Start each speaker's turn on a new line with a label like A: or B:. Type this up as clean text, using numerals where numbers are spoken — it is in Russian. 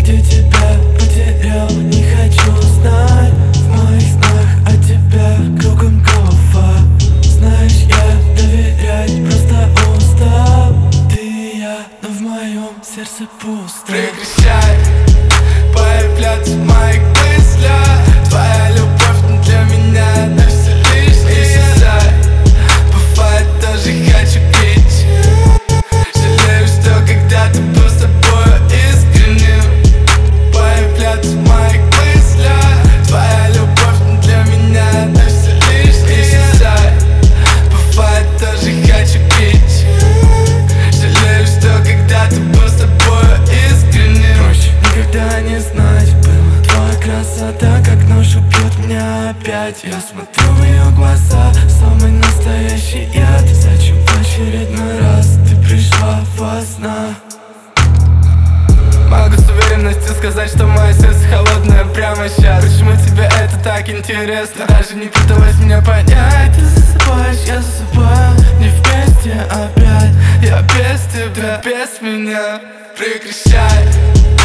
A: Где тебя потерял, не хочу знать. В моих снах от тебя кругом голова. Знаешь, я доверять просто устал. Ты и я, но в моем сердце пусто.
B: Прекращай появляться в моих мыслях. Твоя любовь не для меня, да все лишнее. Бывает, даже хочу пить. Жалею, что когда-то был с тобой искренним. Появляться в моих мыслях. Твоя любовь не для меня, да все лишнее. Бывает, даже хочу пить. Жалею, что когда-то был с тобой искренним.
A: Проще никогда не знать было. Твоя красота, как нож, убьет меня опять. Я смотрю в ее глаза, самый настоящий яд. Зачем в очередной раз ты пришла во снах?
B: Могу с уверенностью сказать, что мое сердце холодное прямо сейчас. Почему тебе это так интересно? Даже не пыталась меня понять.
A: Ты засыпаешь, я засыпаю. Не вместе опять.
B: Я без тебя, без меня. Прекращай